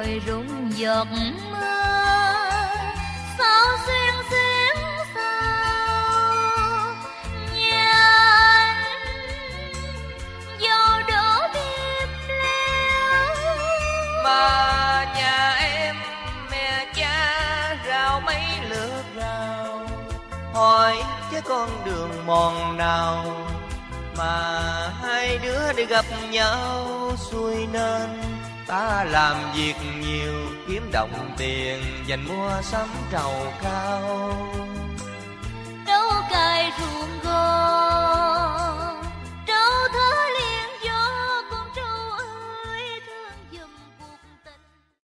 rồi rụng giọt mưa. Sao xuyên xuyến sao nhà anh vô đổ đêm leo. Mà nhà em mẹ cha rào mấy lượt rào, hỏi chứ con đường mòn nào mà hai đứa để gặp nhau xuôi nên. Ta làm việc nhiều kiếm đồng tiền dành mua sắm trầu cao, Đâu cài ruộng gò